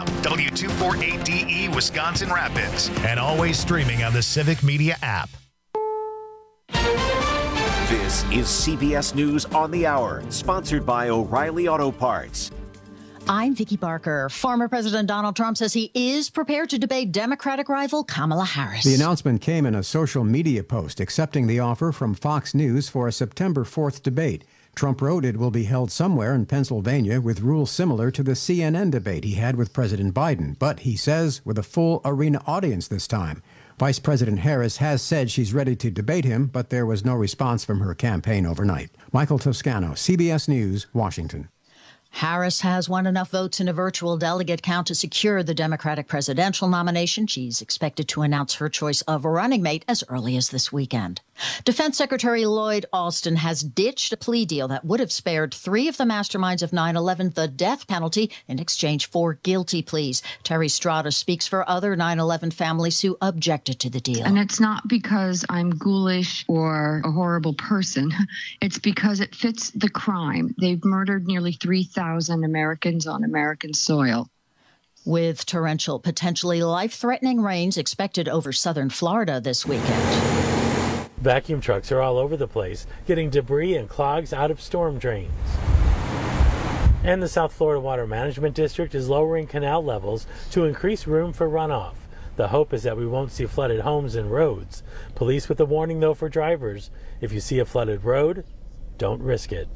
W248DE Wisconsin Rapids, and always streaming on the Civic Media app. This is CBS News on the Hour, sponsored by O'Reilly Auto Parts. I'm Vicki Barker. Former President Donald Trump says he is prepared to debate Democratic rival Kamala Harris. The announcement came in a social media post accepting the offer from Fox News for a September 4th debate. Trump wrote it will be held somewhere in Pennsylvania with rules similar to the CNN debate he had with President Biden, but he says with a full arena audience this time. Vice President Harris has said she's ready to debate him, but there was no response from her campaign overnight. Michael Toscano, CBS News, Washington. Harris has won enough votes in a virtual delegate count to secure the Democratic presidential nomination. She's expected to announce her choice of a running mate as early as this weekend. Defense Secretary Lloyd Austin has ditched a plea deal that would have spared 3 of the masterminds of 9/11 the death penalty in exchange for guilty pleas. Terry Strada speaks for other 9/11 families who objected to the deal. And it's not because I'm ghoulish or a horrible person. It's because it fits the crime. They've murdered nearly 3,000 Americans on American soil. With torrential, potentially life-threatening rains expected over southern Florida this weekend. Vacuum trucks are all over the place, getting debris and clogs out of storm drains. And the South Florida Water Management District is lowering canal levels to increase room for runoff. The hope is that we won't see flooded homes and roads. Police with a warning, though, for drivers. If you see a flooded road, don't risk it.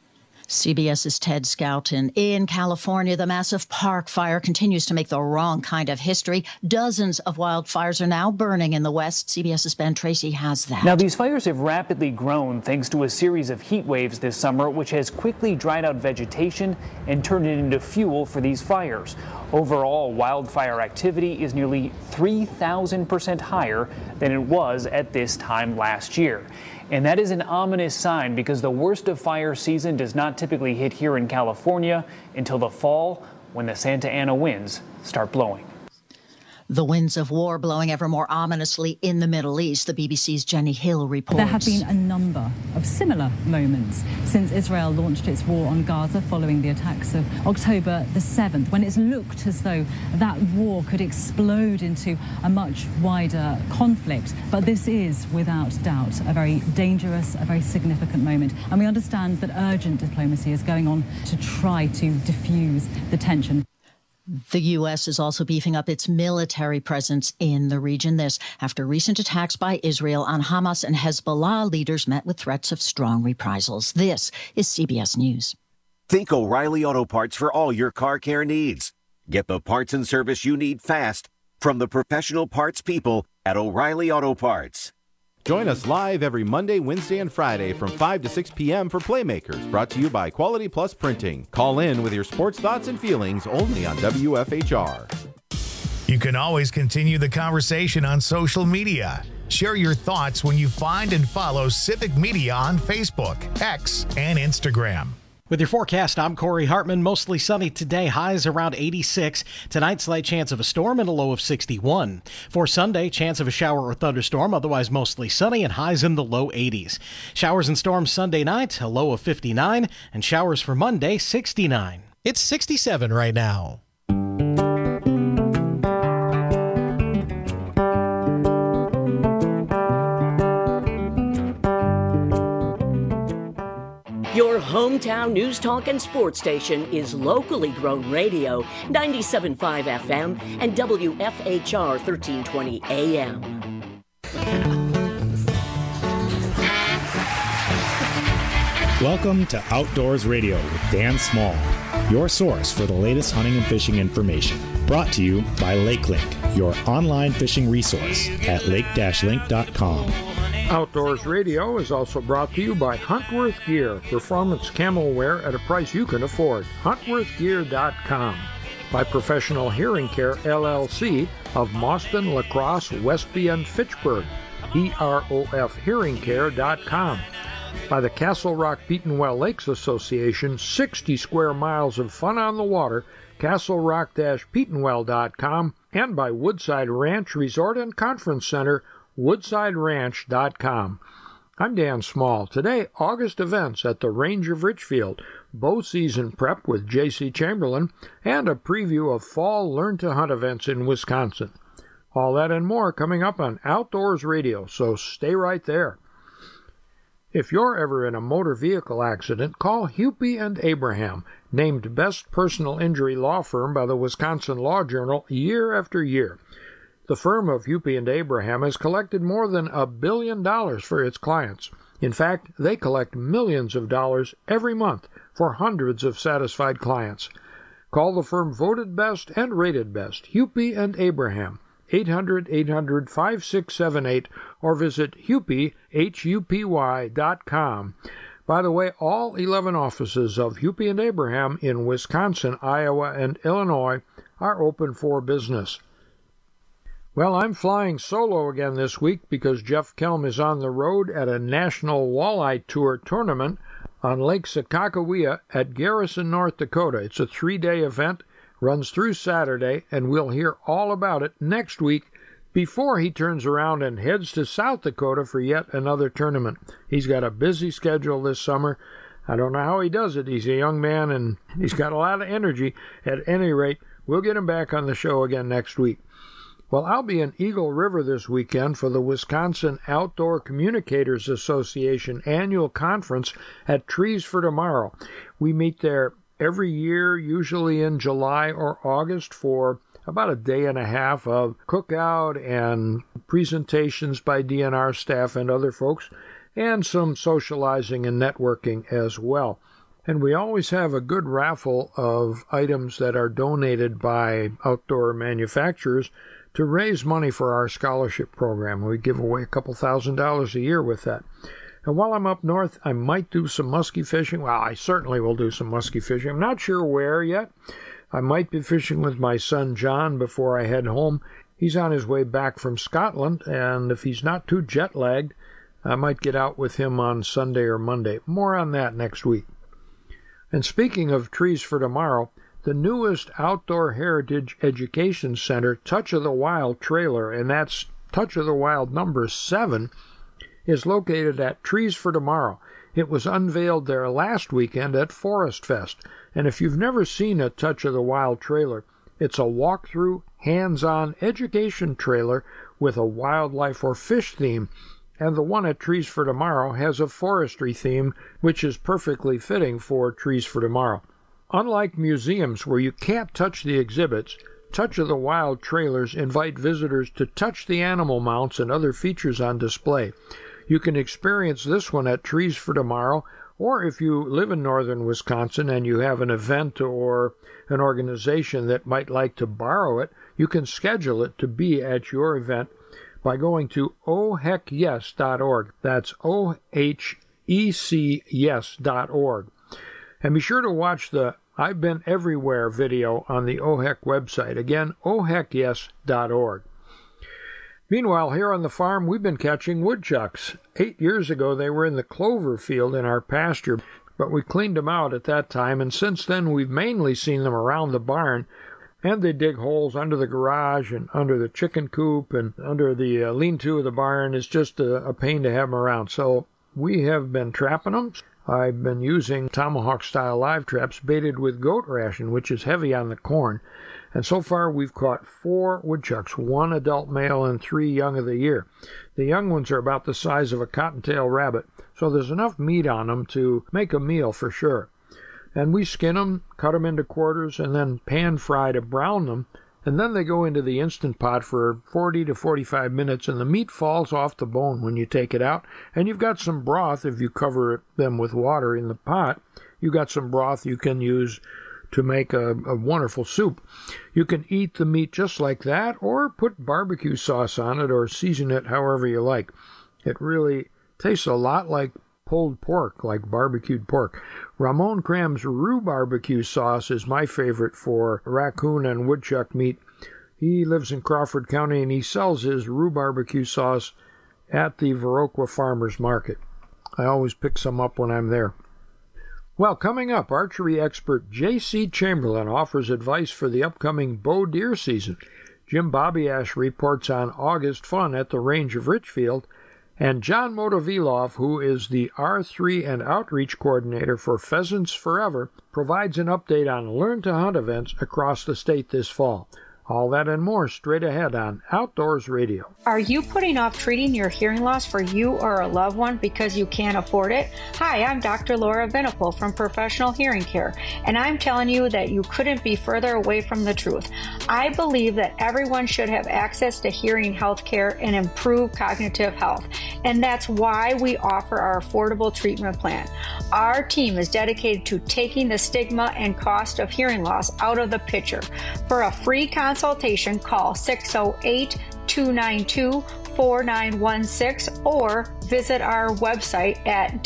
CBS's Ted Scouten. In California, the massive Park Fire continues to make the wrong kind of history. Dozens of wildfires are now burning in the West. CBS's Ben Tracy has that. Now, these fires have rapidly grown thanks to a series of heat waves this summer, which has quickly dried out vegetation and turned it into fuel for these fires. Overall, wildfire activity is nearly 3,000% higher than it was at this time last year. And that is an ominous sign because the worst of fire season does not typically hit here in California until the fall when the Santa Ana winds start blowing. The winds of war blowing ever more ominously in the Middle East. The BBC's Jenny Hill reports. There have been a number of similar moments since Israel launched its war on Gaza following the attacks of October the 7th, when it's looked as though that war could explode into a much wider conflict. But this is, without doubt, a very dangerous, a very significant moment. And we understand that urgent diplomacy is going on to try to diffuse the tension. The U.S. is also beefing up its military presence in the region. This after recent attacks by Israel on Hamas and Hezbollah leaders met with threats of strong reprisals. This is CBS News. Think O'Reilly Auto Parts for all your car care needs. Get the parts and service you need fast from the professional parts people at O'Reilly Auto Parts. Join us live every Monday, Wednesday, and Friday from 5 to 6 p.m. for Playmakers, brought to you by Quality Plus Printing. Call in with your sports thoughts and feelings only on WFHR. You can always continue the conversation on social media. Share your thoughts when you find and follow Civic Media on Facebook, X, and Instagram. With your forecast, I'm Corey Hartman. Mostly sunny today, highs around 86. Tonight, slight chance of a storm and a low of 61. For Sunday, chance of a shower or thunderstorm, otherwise mostly sunny and highs in the low 80s. Showers and storms Sunday night, a low of 59, and showers for Monday, 69. It's 67 right now. Your hometown news, talk, and sports station is locally grown radio, 97.5 FM and WFHR 1320 AM. Welcome to Outdoors Radio with Dan Small, your source for the latest hunting and fishing information. Brought to you by LakeLink, your online fishing resource at lake-link.com. Outdoors Radio is also brought to you by Huntworth Gear, performance camo wear at a price you can afford. HuntworthGear.com. By Professional Hearing Care, LLC of Mauston, La Crosse, Westby, and Fitchburg. EROFHearingCare.com. By the Castle Rock Petenwell Lakes Association, 60 square miles of fun on the water, castlerock-petenwell.com. And by Woodside Ranch Resort and Conference Center, woodsideranch.com. I'm Dan Small. Today, August events at the Range of Richfield. bow season prep with J.C. Chamberlain, and a preview of fall Learn to Hunt events in Wisconsin. All that and more coming up on Outdoors Radio, so stay right there. If you're ever in a motor vehicle accident, call Hupy and Abraham, named Best Personal Injury Law Firm by the Wisconsin Law Journal year after year. The firm of Hupy and Abraham has collected more than $1 billion for its clients. In fact, they collect millions of dollars every month for hundreds of satisfied clients. Call the firm voted best and rated best, Hupy and Abraham, 800-800-5678, or visit hupy.com. By the way, all 11 offices of Hupy and Abraham in Wisconsin, Iowa, and Illinois are open for business. Well, I'm flying solo again this week because Jeff Kelm is on the road at a National Walleye Tour tournament on Lake Sakakawea at Garrison, North Dakota. It's a 3-day event, runs through Saturday, and we'll hear all about it next week before he turns around and heads to South Dakota for yet another tournament. He's got a busy schedule this summer. I don't know how he does it. He's a young man and he's got a lot of energy. At any rate, we'll get him back on the show again next week. Well, I'll be in Eagle River this weekend for the Wisconsin Outdoor Communicators Association annual conference at Trees for Tomorrow. We meet there every year, usually in July or August, for about a day and a half of cookout and presentations by DNR staff and other folks, and some socializing and networking as well. And we always have a good raffle of items that are donated by outdoor manufacturers to raise money for our scholarship program. We give away a couple $1,000s a year with that. And while I'm up north, I might do some muskie fishing. Well, I certainly will do some muskie fishing. I'm not sure where yet. I might be fishing with my son John before I head home. He's on his way back from Scotland, and if he's not too jet-lagged, I might get out with him on Sunday or Monday. More on that next week. And speaking of Trees for Tomorrow, the newest outdoor heritage education center, Touch of the Wild trailer, and that's Touch of the Wild number 7, is located at Trees for Tomorrow. It was unveiled there last weekend at Forest Fest. And if you've never seen a Touch of the Wild trailer, it's a walk-through, hands-on education trailer with a wildlife or fish theme. And the one at Trees for Tomorrow has a forestry theme, which is perfectly fitting for Trees for Tomorrow. Unlike museums where you can't touch the exhibits, Touch of the Wild trailers invite visitors to touch the animal mounts and other features on display. You can experience this one at Trees for Tomorrow, or if you live in northern Wisconsin and you have an event or an organization that might like to borrow it, you can schedule it to be at your event by going to ohecyes.org. That's OHECYes.org. And be sure to watch the I've Been Everywhere video on the OHEC website. Again, ohecyes.org. Meanwhile, here on the farm, we've been catching woodchucks. 8 years ago, they were in the clover field in our pasture, but we cleaned them out at that time, and since then we've mainly seen them around the barn, and they dig holes under the garage and under the chicken coop and under the lean-to of the barn. It's just a pain to have them around, so we have been trapping them. I've been using tomahawk-style live traps baited with goat ration, which is heavy on the corn. And so far we've caught 4 woodchucks, 1 adult male and 3 young of the year. The young ones are about the size of a cottontail rabbit, so there's enough meat on them to make a meal for sure. And we skin them, cut them into quarters, and then pan-fry to brown them. And then they go into the Instant Pot for 40 to 45 minutes, and the meat falls off the bone when you take it out. And you've got some broth if you cover them with water in the pot. You've got some broth you can use to make a wonderful soup. You can eat the meat just like that, or put barbecue sauce on it, or season it however you like. It really tastes a lot like pulled pork, like barbecued pork. Ramon Cram's Rue barbecue sauce is my favorite for raccoon and woodchuck meat. He lives in Crawford County, and he sells his Rue barbecue sauce at the Viroqua Farmers Market. I always pick some up when I'm there. Well, coming up, archery expert J.C. Chamberlain offers advice for the upcoming bow deer season. Jim Bobbiash reports on August fun at the range of Richfield, And John Motovilov, who is the R3 and Outreach Coordinator for Pheasants Forever, provides an update on Learn to Hunt events across the state this fall. All that and more straight ahead on Outdoors Radio. Are you putting off treating your hearing loss for you or a loved one because you can't afford it? Hi, I'm Dr. Laura Venipal from Professional Hearing Care, and I'm telling you that you couldn't be further away from the truth. I believe that everyone should have access to hearing health care and improve cognitive health, and that's why we offer our affordable treatment plan. Our team is dedicated to taking the stigma and cost of hearing loss out of the picture. For a free consultation, call 608-292-4916 or visit our website at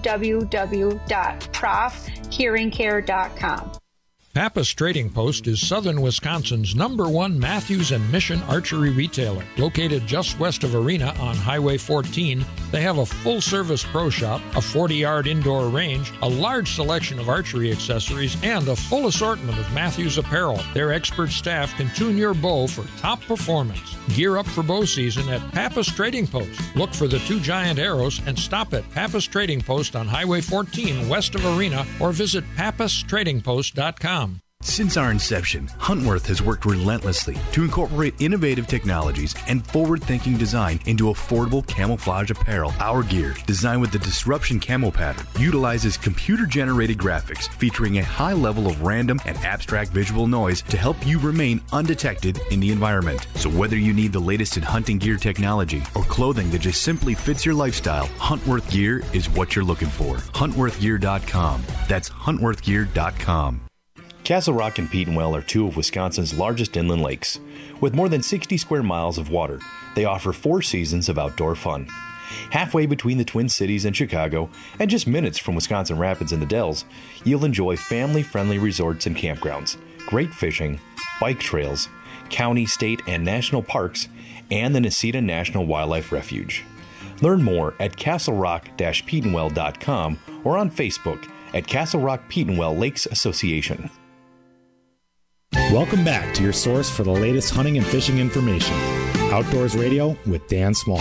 www.profhearingcare.com. Pappas Trading Post is southern Wisconsin's #1 Matthews and Mission archery retailer. Located just west of Arena on Highway 14, they have a full-service pro shop, a 40-yard indoor range, a large selection of archery accessories, and a full assortment of Matthews apparel. Their expert staff can tune your bow for top performance. Gear up for bow season at Pappas Trading Post. Look for the 2 giant arrows and stop at Pappas Trading Post on Highway 14 west of Arena or visit pappastradingpost.com. Since our inception, Huntworth has worked relentlessly to incorporate innovative technologies and forward-thinking design into affordable camouflage apparel. Our gear, designed with the Disruption Camo pattern, utilizes computer-generated graphics featuring a high level of random and abstract visual noise to help you remain undetected in the environment. So whether you need the latest in hunting gear technology or clothing that just simply fits your lifestyle, Huntworth gear is what you're looking for. HuntworthGear.com. That's HuntworthGear.com. Castle Rock and Petenwell are 2 of Wisconsin's largest inland lakes. With more than 60 square miles of water, they offer 4 seasons of outdoor fun. Halfway between the Twin Cities and Chicago, and just minutes from Wisconsin Rapids and the Dells, you'll enjoy family-friendly resorts and campgrounds, great fishing, bike trails, county, state, and national parks, and the Necedah National Wildlife Refuge. Learn more at castlerock-petenwell.com or on Facebook at Castle Rock Petenwell Lakes Association. Welcome back to your source for the latest hunting and fishing information. Outdoors Radio with Dan Small.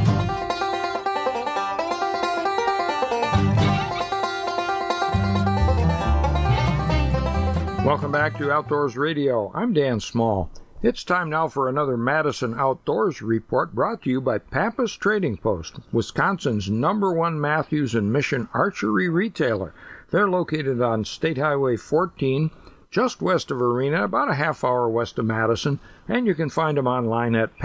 Welcome back to Outdoors Radio. I'm Dan Small. It's time now for another Madison Outdoors Report brought to you by Pappas Trading Post, Wisconsin's #1 Matthews and Mission archery retailer. They're located on State Highway 14, just west of Arena, about a half hour west of Madison, and you can find them online at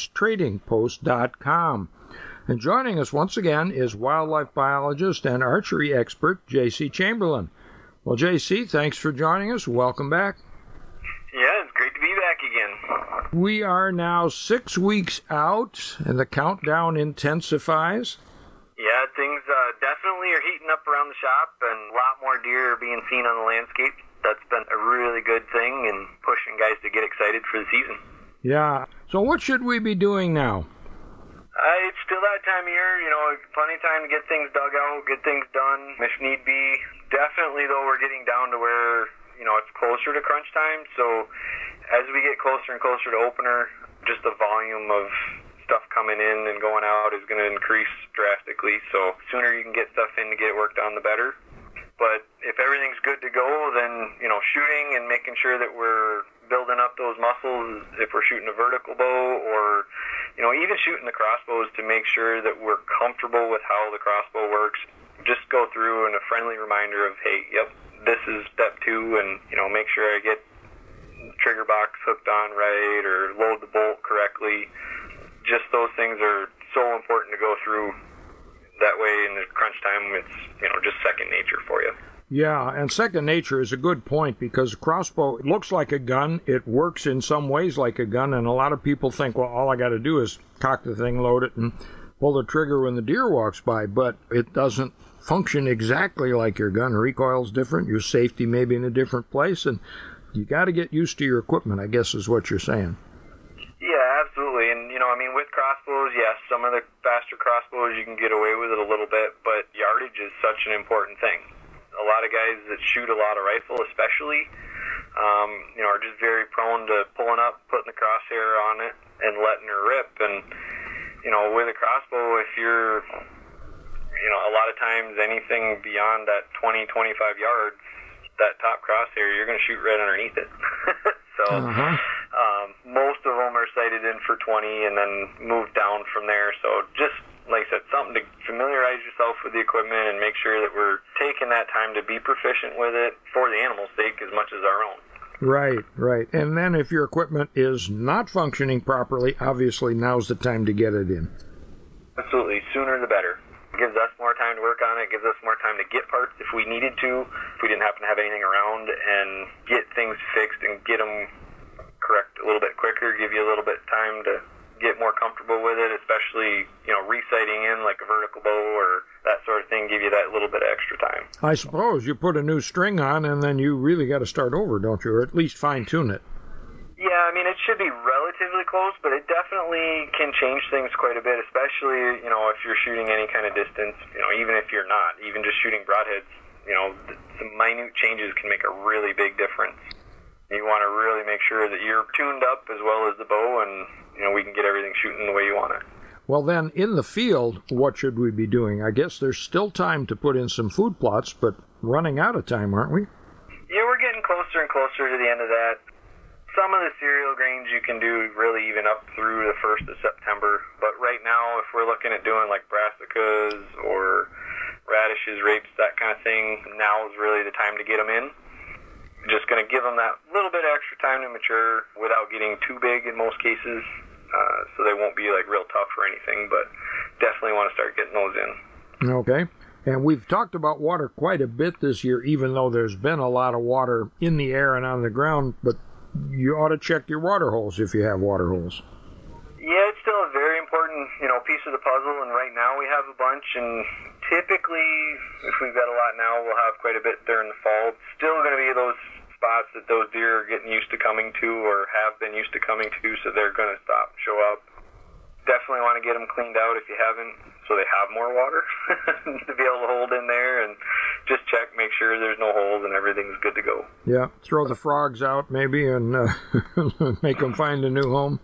pappastradingpost.com. And joining us once again is wildlife biologist and archery expert J.C. Chamberlain. Well, J.C., thanks for joining us. Welcome back. Yeah, it's great to be back again. We are now 6 weeks out, and the countdown intensifies. Yeah, things definitely are heating up around the shop, and a lot more deer are being seen on the landscape. That's been a really good thing and pushing guys to get excited for the season. Yeah. So what should we be doing now? It's still that time of year, plenty of time to get things dug out, get things done if need be. Definitely, though, we're getting down to where, it's closer to crunch time. So as we get closer and closer to opener, just the volume of stuff coming in and going out is going to increase drastically. So sooner you can get stuff in to get it worked on, the better. But if everything's good to go, then, shooting and making sure that we're building up those muscles, if we're shooting a vertical bow or, even shooting the crossbows to make sure that we're comfortable with how the crossbow works, just go through and a friendly reminder of, hey, yep, this is step 2, and, make sure I get the trigger box hooked on right or load the bolt correctly. Just those things are so important to go through. That way, in the crunch time, it's, just second nature for you. Yeah, and second nature is a good point because a crossbow looks like a gun. It works in some ways like a gun, and a lot of people think, well, all I got to do is cock the thing, load it, and pull the trigger when the deer walks by. But it doesn't function exactly like your gun. Recoil's different. Your safety may be in a different place, and you got to get used to your equipment, I guess is what you're saying. Yeah, absolutely. And, with crossbows, yes, some of the faster crossbows, you can get away with it a little bit, but yardage is such an important thing. A lot of guys that shoot a lot of rifle, especially, are just very prone to pulling up, putting the crosshair on it, and letting her rip. And with a crossbow, if you're, a lot of times anything beyond that 20, 25 yards, that top crosshair, you're going to shoot right underneath it. So most of them are sighted in for 20 and then move down from there. So just, like I said, something to familiarize yourself with the equipment and make sure that we're taking that time to be proficient with it for the animal's sake as much as our own. Right. And then if your equipment is not functioning properly, obviously now's the time to get it in. Absolutely. Sooner the better. It gives us more time to work on it. It gives us more time to get parts if we needed to, if we didn't happen to have anything around, and get things fixed and get them correct a little bit quicker, give you a little bit of time to get more comfortable with it, especially, resighting in like a vertical bow or that sort of thing, give you that little bit of extra time. I suppose you put a new string on and then you really got to start over, don't you? Or at least fine-tune it. Yeah, it should be relatively close, but it definitely can change things quite a bit, especially, if you're shooting any kind of distance, even if you're not, even just shooting broadheads, some minute changes can make a really big difference. You want to really make sure that you're tuned up as well as the bow, and, we can get everything shooting the way you want it. Well, then, in the field, what should we be doing? I guess there's still time to put in some food plots, but running out of time, aren't we? Yeah, we're getting closer and closer to the end of that. Some of the cereal grains you can do really even up through the 1st of September. But right now, if we're looking at doing like brassicas or radishes, rapes, that kind of thing, now is really the time to get them in. Just going to give them that little bit of extra time to mature without getting too big in most cases. So they won't be like real tough or anything, but definitely want to start getting those in. Okay. And we've talked about water quite a bit this year, even though there's been a lot of water in the air and on the ground, but you ought to check your water holes if you have water holes. Yeah, it's still a very important, piece of the puzzle, and right now we have a bunch, and typically, if we've got a lot now, we'll have quite a bit during the fall. It's still going to be those spots that those deer are getting used to coming to or have been used to coming to, so they're going to stop and show up. Definitely want to get them cleaned out if you haven't, so they have more water to be able to hold in there, and just check, make sure there's no holes and everything's good to go. Yeah, throw the frogs out maybe and make them find a new home.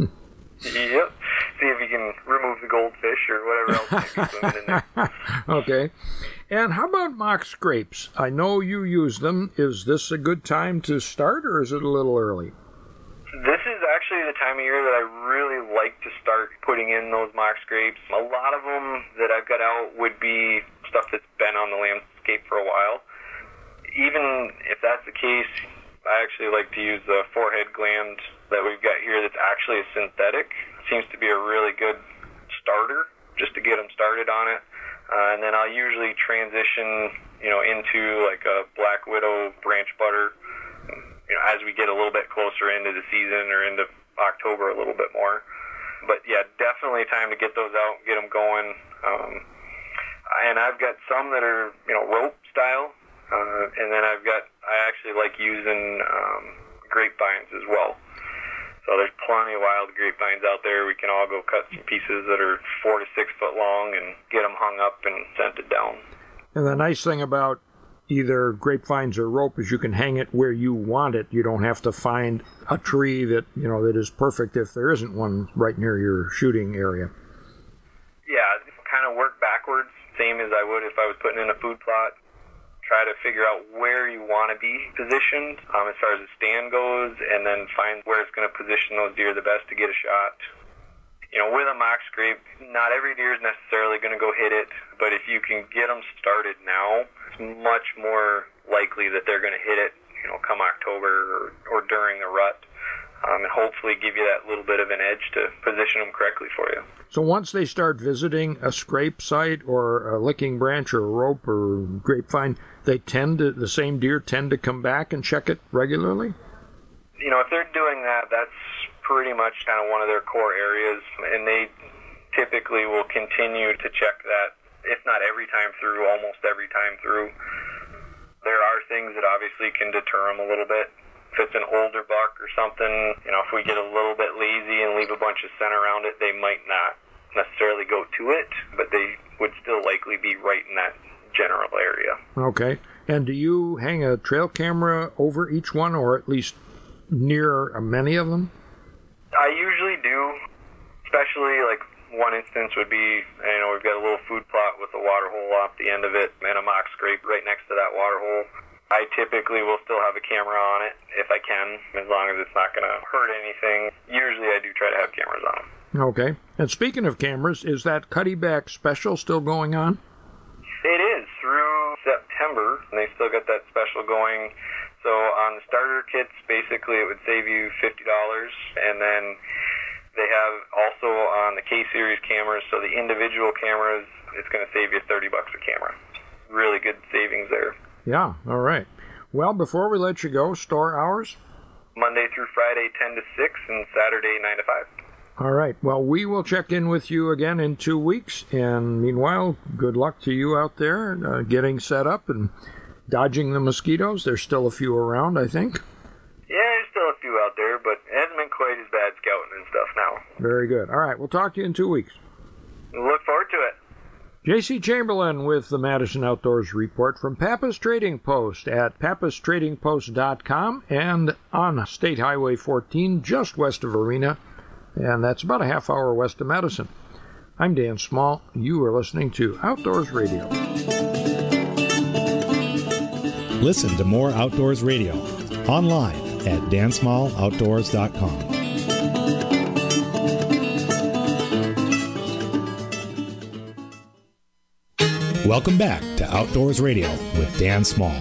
Yep. See if you can remove the goldfish or whatever else might be swimming in there. Okay. And how about mock scrapes? I know you use them. Is this a good time to start, or is it a little early? This is actually the time of year that I really like to start putting in those mock scrapes. A lot of them that I've got out would be stuff that's been on the landscape for a while. Even if that's the case, I actually like to use the forehead gland that we've got here that's actually a synthetic. It seems to be a really good starter just to get them started on it. And then I'll usually transition, into like a Black Widow branch butter, as we get a little bit closer into the season or into October a little bit more. But yeah, definitely time to get those out, get them going. And I've got some that are, rope style. And then I actually like using grapevines as well. So there's plenty of wild grapevines out there. We can all go cut some pieces that are 4 to 6 foot long and get them hung up and scented down. And the nice thing about either grapevines or rope is you can hang it where you want it. You don't have to find a tree that, that is perfect if there isn't one right near your shooting area. Yeah, kind of work backwards, same as I would if I was putting in a food plot. Try to figure out where you want to be positioned as far as the stand goes, and then find where it's going to position those deer the best to get a shot. With a mock scrape, not every deer is necessarily going to go hit it, but if you can get them started now, it's much more likely that they're going to hit it, come October or during the rut, and hopefully give you that little bit of an edge to position them correctly for you. So once they start visiting a scrape site or a licking branch or a rope or grapevine, the same deer tend to come back and check it regularly? If they're doing that, that's pretty much kind of one of their core areas, and they typically will continue to check that, if not every time through, almost every time through. There are things that obviously can deter them a little bit. If it's an older buck or something, if we get a little bit lazy and leave a bunch of scent around it, they might not necessarily go to it, but they would still likely be right in that general area. Okay. And do you hang a trail camera over each one, or at least near many of them? I usually do, especially like One instance would be, we've got a little food plot with a water hole off the end of it and a mock scrape right next to that water hole. I typically will still have a camera on it if I can, as long as it's not going to hurt anything. Usually I do try to have cameras on them. Okay. And speaking of cameras, is that Cuddyback special still going on? It is through September, and they still got that special going. So on the starter kits, basically it would save you $50, and then they have also on the K-Series cameras, so the individual cameras, it's going to save you $30 a camera. Really good savings there. Yeah, all right. Well, before we let you go, store hours? Monday through Friday, 10 to 6, and Saturday, 9 to 5. All right. Well, we will check in with you again in 2 weeks. And meanwhile, good luck to you out there getting set up and dodging the mosquitoes. There's still a few around, I think. Yeah, there's still a few out there, but it hasn't been quite as bad scouting and stuff now. Very good. All right. We'll talk to you in 2 weeks. Look forward to it. J.C. Chamberlain with the Madison Outdoors Report from Pappas Trading Post at pappastradingpost.com and on State Highway 14 just west of Arena, and that's about a half hour west of Madison. I'm Dan Small. You are listening to Outdoors Radio. Listen to more Outdoors Radio online at dansmalloutdoors.com. Welcome back to Outdoors Radio with Dan Small.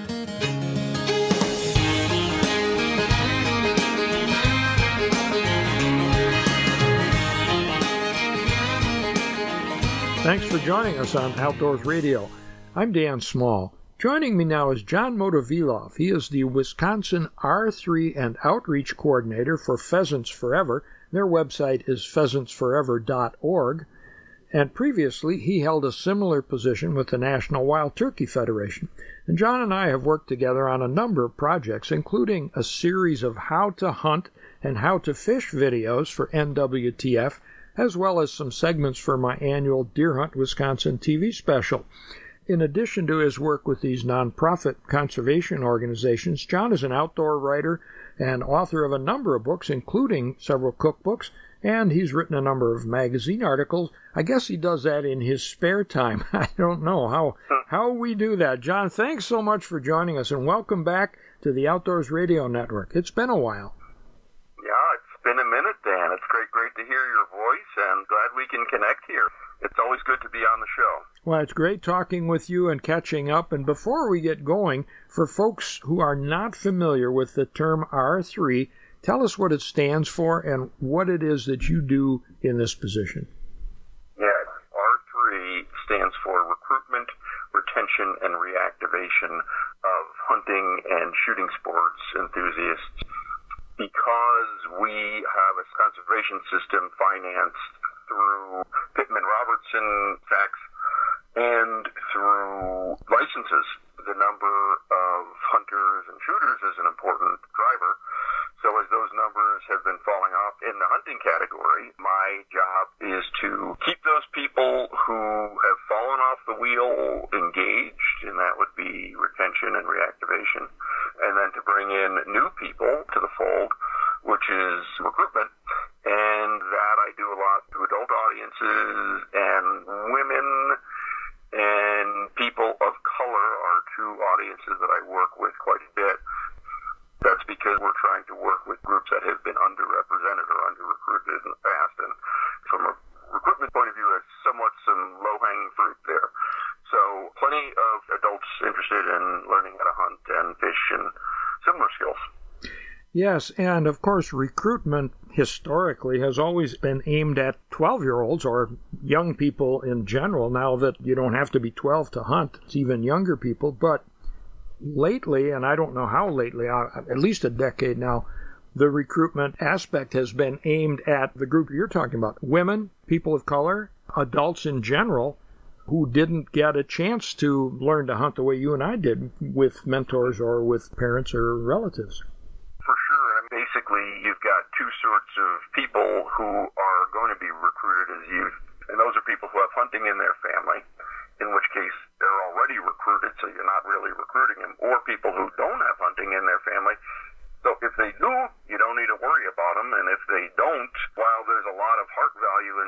Thanks for joining us on Outdoors Radio. I'm Dan Small. Joining me now is John Motovilov. He is the Wisconsin R3 and Outreach Coordinator for Pheasants Forever. Their website is pheasantsforever.org. And previously, he held a similar position with the National Wild Turkey Federation. And John and I have worked together on a number of projects, including a series of how to hunt and how to fish videos for NWTF, as well as some segments for my annual Deer Hunt Wisconsin TV special. In addition to his work with these nonprofit conservation organizations, John is an outdoor writer and author of a number of books, including several cookbooks, and he's written a number of magazine articles. I guess he does that in his spare time. I don't know how we do that. John, thanks so much for joining us, and welcome back to the Outdoors Radio Network. It's been a while. Yeah, it's been a minute, Dan. It's great to hear your voice, and glad we can connect here. It's always good to be on the show. Well, it's great talking with you and catching up. And before we get going, for folks who are not familiar with the term R3, tell us what it stands for and what it is that you do in this position. Yes, R3 stands for Recruitment, Retention, and Reactivation of Hunting and Shooting Sports Enthusiasts. Because we have a conservation system financed through Pittman-Robertson tax and through licenses, the number of hunters and shooters is an important driver. So as those numbers have been falling off in the hunting category, my job is to keep those people who have fallen off the wheel engaged, and that would be retention and reactivation, and then to bring in new people to the fold, which is recruitment. And that I do a lot to adult audiences, and women and people of color are two audiences that I work with quite a bit. That's because we're trying to work with groups that have been underrepresented or under-recruited in the past. And from a recruitment point of view, there's somewhat some low-hanging fruit there. So plenty of adults interested in learning how to hunt and fish and similar skills. Yes, and of course recruitment historically has always been aimed at 12-year-olds or young people in general. Now that you don't have to be 12 to hunt, it's even younger people. But lately, and I don't know how lately, at least a decade now, the recruitment aspect has been aimed at the group you're talking about, women, people of color, adults in general, who didn't get a chance to learn to hunt the way you and I did with mentors or with parents or relatives. For sure. Basically, you've got two sorts of people who are going to be recruited as youth, and those are people who have hunting in their family, in which case they're already recruited, so you're not really recruiting them, or people who don't have hunting in their family. So if they do, you don't need to worry about them, and if they don't, while there's a lot of heart value in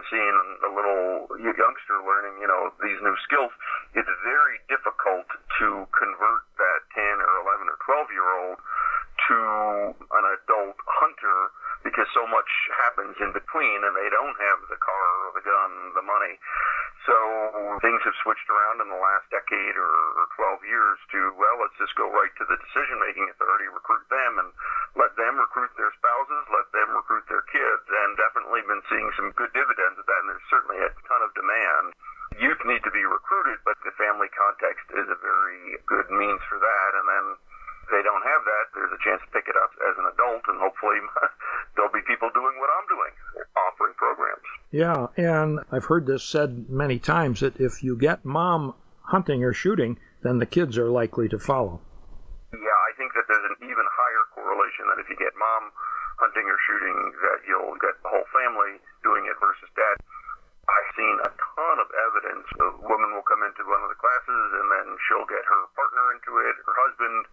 seeing a little youngster learning, these new skills, it's very difficult to convert that 10 or 11 or 12-year-old to an adult hunter because so much happens in between and they don't have the car or the gun, the money. So things have switched around in the last decade or 12 years to, well, let's just go right to the decision-making authority, recruit them, and let them recruit their spouses, let them recruit their kids, and definitely been seeing some good dividends of that, and there's certainly a ton of demand. Youth need to be recruited, but the family context is a very good means for that, and then if they don't have that, there's a chance to pick it up as an adult, and hopefully there'll be people doing what I'm doing, offering programs. Yeah, and I've heard this said many times that if you get mom hunting or shooting, then the kids are likely to follow. Yeah, I think that there's an even higher correlation that if you get mom hunting or shooting, that you'll get the whole family doing it versus dad. I've seen a ton of evidence. A woman will come into one of the classes, and then she'll get her partner into it, her husband,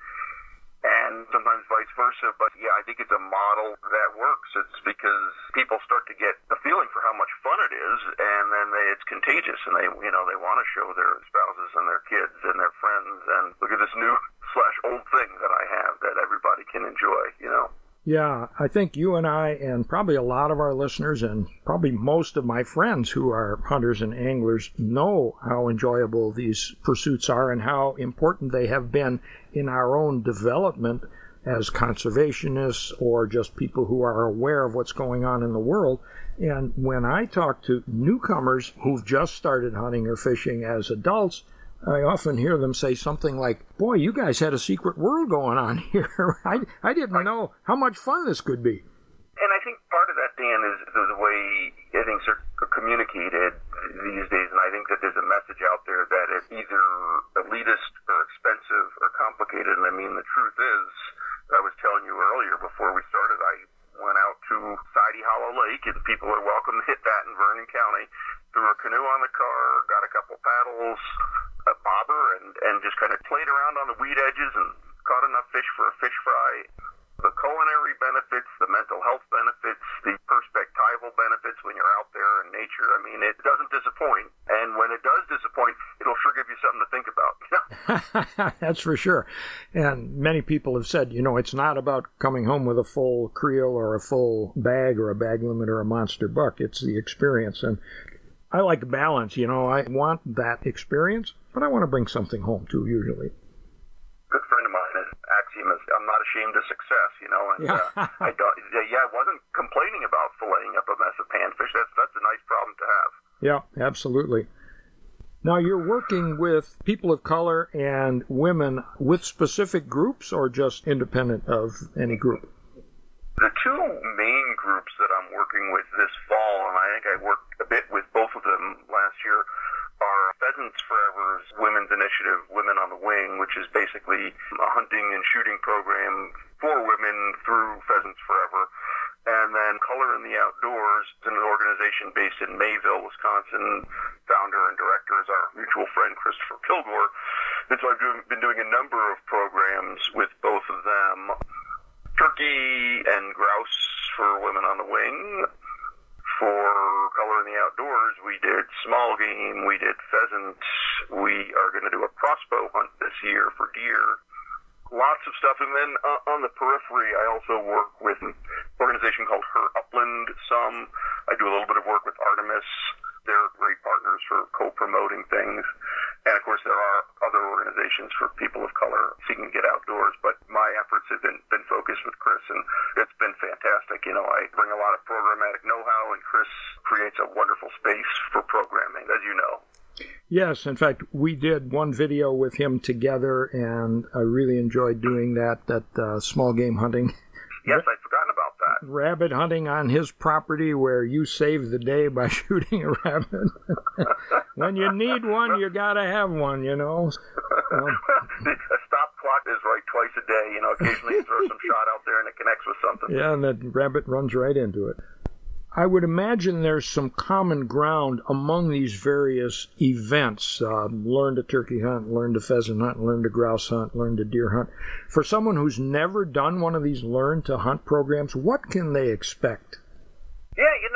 and sometimes vice versa. But yeah, I think it's a model that works. It's because people start to get the feeling for how much fun it is, and then it's contagious, and they want to show their spouses and their kids and their friends, and look at this new /old thing that I have that everybody can enjoy, Yeah, I think you and I, and probably a lot of our listeners, and probably most of my friends who are hunters and anglers, know how enjoyable these pursuits are and how important they have been in our own development as conservationists or just people who are aware of what's going on in the world. And when I talk to newcomers who've just started hunting or fishing as adults, I often hear them say something like, boy, you guys had a secret world going on here. I didn't know how much fun this could be. And I think part of that, Dan, is the way things are communicated these days. And I think that there's a message out there that it's either elitist or expensive or complicated. And I mean, the truth is, I was telling you earlier before we started, I went out to Sidey Hollow Lake, and people are welcome to hit that in Vernon County. Threw a canoe on the car, got a couple paddles, a bobber, and just kind of played around on the weed edges and caught enough fish for a fish fry. The culinary benefits, the mental health benefits, the perspectival benefits when you're out there in nature. I mean, it doesn't disappoint. And when it does disappoint, it'll sure give you something to think about. That's for sure. And many people have said, it's not about coming home with a full creel or a full bag or a bag limit or a monster buck. It's the experience. And I like balance. I want that experience, but I want to bring something home too, usually. Good friend of mine, his axiom is, I'm not ashamed of success, and I wasn't complaining about filleting up a mess of panfish. That's a nice problem to have. Yeah, absolutely. Now, you're working with people of color and women with specific groups or just independent of any group? The two main groups that I'm working with this fall, and I think I worked a bit with both of them last year, are Pheasants Forever's Women's Initiative, Women on the Wing, which is basically a hunting and shooting program for women through Pheasants Forever. And then Color in the Outdoors is an organization based in Mayville, Wisconsin. Founder and director is our mutual friend, Christopher Kilgore. And so I've been doing a number of programs with both of them. Turkey and grouse for Women on the Wing. For Color in the Outdoors, we did small game, we did pheasant. We are going to do a crossbow hunt this year for deer. Lots of stuff. And then on the periphery, I also work with an organization called Her Upland some. I do a little bit of work with Artemis. They're great partners for co-promoting things. And, of course, there are other organizations for people of color seeking to get outdoors. But my efforts have been focused with Chris, and it's been fantastic. I bring a lot of programmatic know-how, and Chris creates a wonderful space for programming, as you know. Yes, in fact, we did one video with him together, and I really enjoyed doing that small game hunting. Yes, I'd forgotten about that. Rabbit hunting on his property where you save the day by shooting a rabbit. When you need one, you got to have one, A stop clock is right twice a day. Occasionally you throw some shot out there and it connects with something. Yeah, and that rabbit runs right into it. I would imagine there's some common ground among these various events. Learn to turkey hunt, learn to pheasant hunt, learn to grouse hunt, learn to deer hunt. For someone who's never done one of these learn to hunt programs, what can they expect? Yeah, it's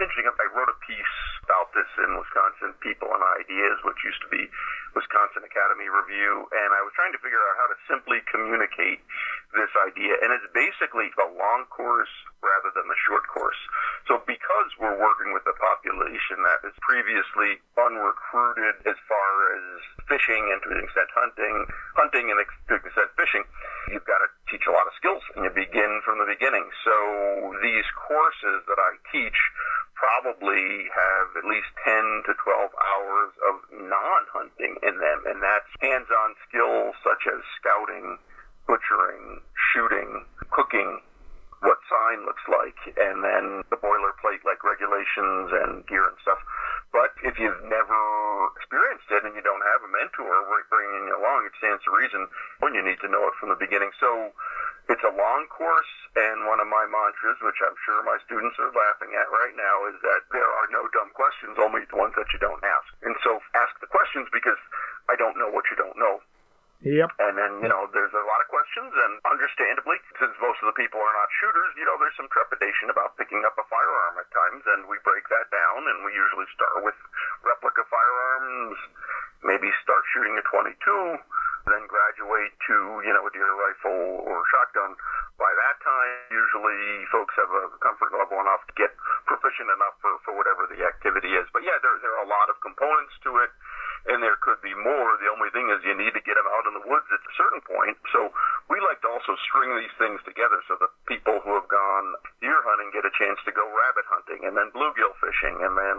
interesting. I wrote a piece about this in Wisconsin People and Ideas, which used to be Wisconsin Academy Review, and I was trying to figure out how to simply communicate this idea. And it's basically the long course rather than the short course. So because we're working with a population that is previously unrecruited as far as fishing and to an extent hunting and to an extent fishing, you've got to teach a lot of skills, and you begin from the beginning. So these courses that I teach probably have at least 10 to 12 hours of non-hunting in them, and that's hands-on skills such as scouting, butchering, shooting, cooking, what sign looks like, and then the boilerplate like regulations and gear and stuff. But if you've never experienced it and you don't have a mentor bringing you along, it stands to reason when you need to know it from the beginning. So it's a long course, and one of my mantras, which I'm sure my students are laughing at right now, is that there are no dumb questions, only the ones that you don't ask. And so ask the questions, because I don't know what you don't know. Yep. And then, there's a lot of questions, and understandably, since most of the people are not shooters, there's some trepidation about picking up a firearm at times, and we break that down, and we usually start with replica firearms, maybe start shooting a .22, then graduate to, a deer rifle or shotgun. By that time, usually folks have a comfort level enough to get proficient enough for whatever the activity is. But yeah, there are a lot of components to it, and there could be more. The only thing is you need to get them out in the woods at a certain point. So we like to also string these things together so that people who have gone deer hunting get a chance to go rabbit hunting, and then bluegill fishing, and then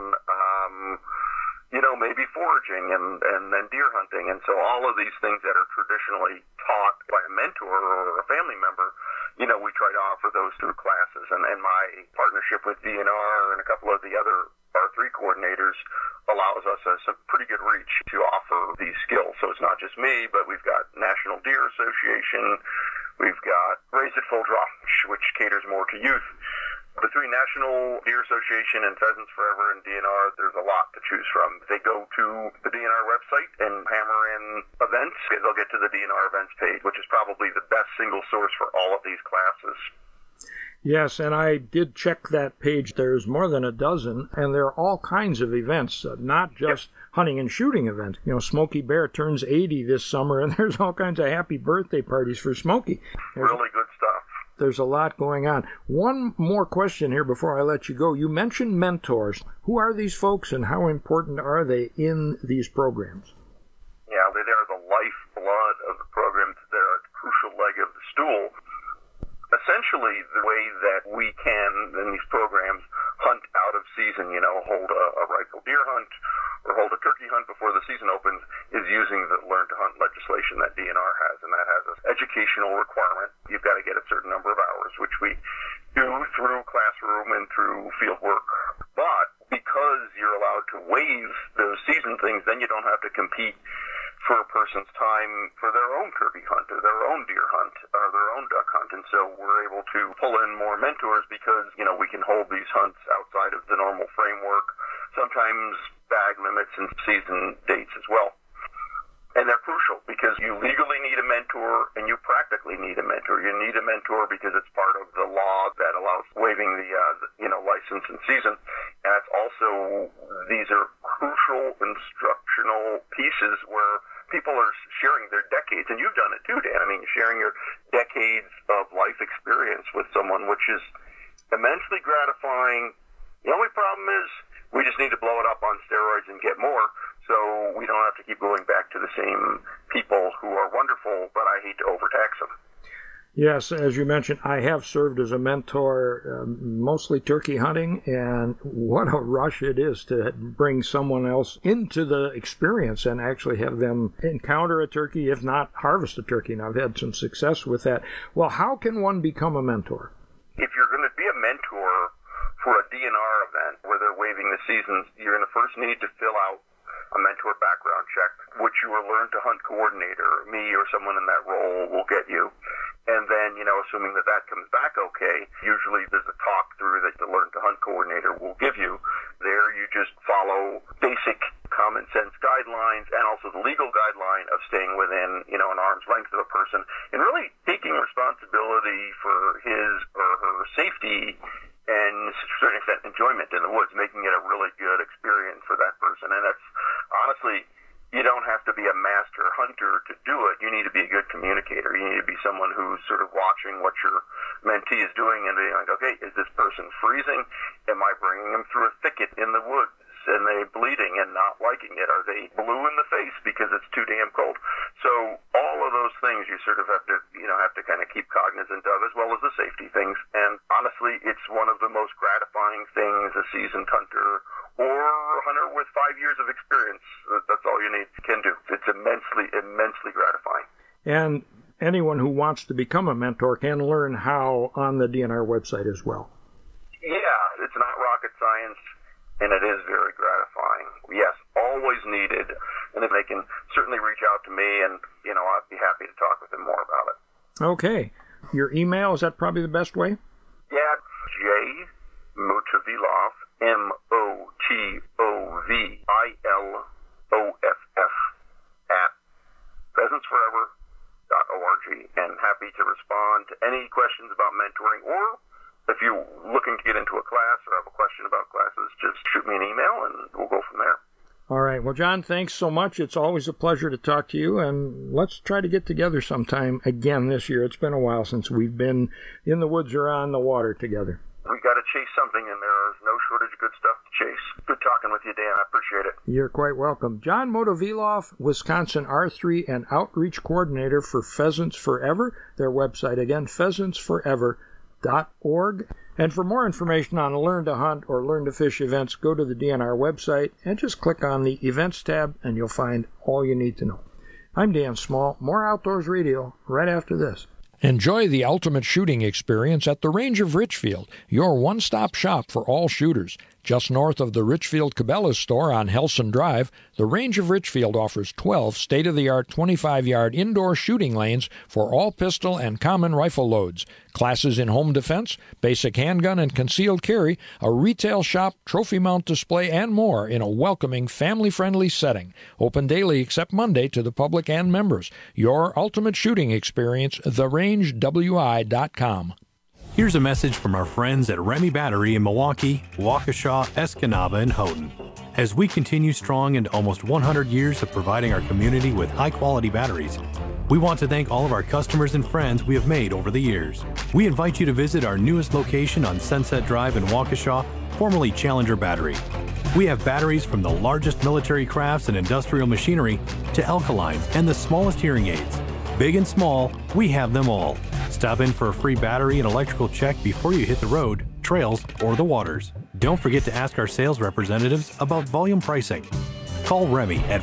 maybe foraging, and then deer hunting. And so all of these things that are traditionally taught by a mentor or a family member, we try to offer those through classes. And my partnership with DNR and a couple of the other R3 coordinators allows us some pretty good reach to offer these skills. So it's not just me, but we've got National Deer Association, we've got Raise It Full Draw, which caters more to youth. Between National Deer Association and Pheasants Forever and DNR, there's a lot to choose from. If they go to the DNR website and hammer in events, they'll get to the DNR events page, which is probably the best single source for all of these classes. Yes, and I did check that page. There's more than a dozen, and there are all kinds of events, not just hunting and shooting events. Smokey Bear turns 80 this summer, and there's all kinds of happy birthday parties for Smokey. Really good stuff. There's a lot going on. One more question here before I let you go. You mentioned mentors. Who are these folks, and how important are they in these programs? Yeah, they are the lifeblood of the program. They're a crucial leg of the stool. Essentially, the way that we can, in these programs, hunt out of season, hold a rifle deer hunt or hold a turkey hunt before the season opens, is using the Learn to Hunt legislation that DNR has, and that has an educational requirement. You've got to get a certain number of hours, which we do through classroom and through field work. But because you're allowed to waive those season things, then you don't have to compete for a person's time for their own turkey hunt or their own deer hunt or their own duck hunt. And so we're able to pull in more mentors because, we can hold these hunts outside of the normal framework, sometimes bag limits and season dates as well. And they're crucial because you legally need a mentor and you practically need a mentor. You need a mentor because it's part of the law that allows waiving the license and season. And it's also, these are crucial instructional pieces where people are sharing their decades, and you've done it too, Dan. I mean, sharing your decades of life experience with someone, which is immensely gratifying. The only problem is we just need to blow it up on steroids and get more, so we don't have to keep going back to the same people who are wonderful, but I hate to overtax them. Yes, as you mentioned, I have served as a mentor, mostly turkey hunting, and what a rush it is to bring someone else into the experience and actually have them encounter a turkey, if not harvest a turkey. And I've had some success with that. Well, how can one become a mentor? If you're going to be a mentor for a DNR event where they're waiving the seasons, you're going to first need to fill out a mentor background check, which your Learn to Hunt coordinator, me or someone in that role, will get you. And then, assuming that comes back okay, usually there's a talk through that the Learn to Hunt coordinator will give you. There you just follow basic common sense guidelines and also the legal guideline of staying within, an arm's length of a person and really taking responsibility for his or her safety and to a certain extent enjoyment in the woods, making it a really good experience for that person. And that's honestly, you don't have to be a master hunter to do it. You need to be a good communicator. You need to be someone who's sort of watching what your mentee is doing and being like, okay, is this person freezing? Am I bringing them through a thicket in the woods? And they bleeding and not liking it? Are they blue in the face because it's too damn cold? So all of those things you sort of have to kind of keep cognizant of, as well as the safety things. And honestly, it's one of the most gratifying things a seasoned hunter or a hunter with 5 years of experience, that's all you need, can do. It's immensely gratifying. And anyone who wants to become a mentor can learn how on the DNR website as well. Yeah, it's not rocket science. And it is very gratifying. Yes, always needed. And if they can certainly reach out to me, and, I'd be happy to talk with them more about it. Okay. Your email, is that probably the best way? Yeah, J. Motoviloff, MOTOVILOFF, at pheasantsforever.org. And happy to respond to any questions about mentoring, or if you're looking to get into a class or have a question about classes, just shoot me an email and we'll go from there. All right. Well, John, thanks so much. It's always a pleasure to talk to you, and let's try to get together sometime again this year. It's been a while since we've been in the woods or on the water together. We got to chase something, and there's no shortage of good stuff to chase. Good talking with you, Dan. I appreciate it. You're quite welcome. John Motoviloff, Wisconsin R3 and Outreach Coordinator for Pheasants Forever. Their website, again, pheasantsforever.org. And for more information on Learn to Hunt or Learn to Fish events, go to the DNR website and just click on the Events tab, and you'll find all you need to know. I'm Dan Small. More Outdoors Radio right after this. Enjoy the ultimate shooting experience at the Range of Richfield, your one-stop shop for all shooters. Just north of the Richfield Cabela's store on Helson Drive, the Range of Richfield offers 12 state-of-the-art 25-yard indoor shooting lanes for all pistol and common rifle loads, classes in home defense, basic handgun and concealed carry, a retail shop, trophy mount display, and more in a welcoming, family-friendly setting. Open daily except Monday to the public and members. Your ultimate shooting experience, therangewi.com. Here's a message from our friends at Remy Battery in Milwaukee, Waukesha, Escanaba, and Houghton. As we continue strong into almost 100 years of providing our community with high-quality batteries, we want to thank all of our customers and friends we have made over the years. We invite you to visit our newest location on Sunset Drive in Waukesha, formerly Challenger Battery. We have batteries from the largest military crafts and industrial machinery to alkalines and the smallest hearing aids. Big and small, we have them all. Stop in for a free battery and electrical check before you hit the road, trails, or the waters. Don't forget to ask our sales representatives about volume pricing. Call Remy at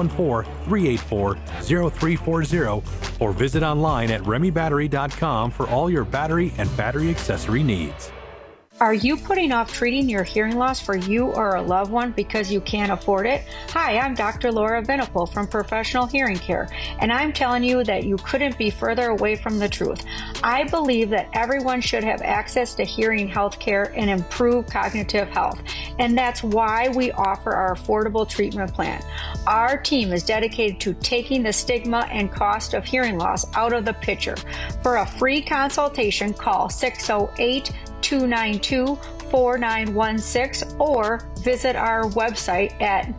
414-384-0340 or visit online at remybattery.com for all your battery and battery accessory needs. Are you putting off treating your hearing loss for you or a loved one because you can't afford it? Hi, I'm Dr. Laura Venipal from Professional Hearing Care, and I'm telling you that you couldn't be further away from the truth. I believe that everyone should have access to hearing health care and improve cognitive health, and that's why we offer our affordable treatment plan. Our team is dedicated to taking the stigma and cost of hearing loss out of the picture. For a free consultation, call 608-292-4916 or visit our website at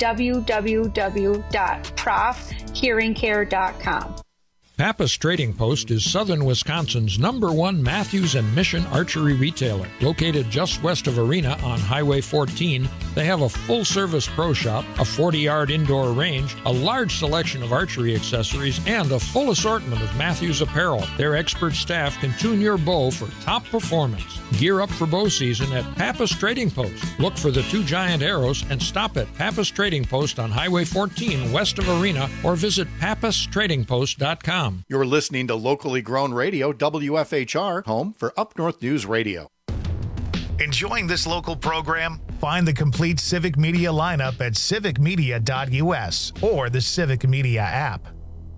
www.profhearingcare.com. Pappas Trading Post is southern Wisconsin's #1 Matthews and Mission archery retailer. Located just west of Arena on Highway 14, they have a full-service pro shop, a 40-yard indoor range, a large selection of archery accessories, and a full assortment of Matthews apparel. Their expert staff can tune your bow for top performance. Gear up for bow season at Pappas Trading Post. Look for the 2 giant arrows and stop at Pappas Trading Post on Highway 14 west of Arena or visit pappastradingpost.com. You're listening to locally grown radio, WFHR, home for Up North News Radio. Enjoying this local program? Find the complete Civic Media lineup at civicmedia.us or the Civic Media app.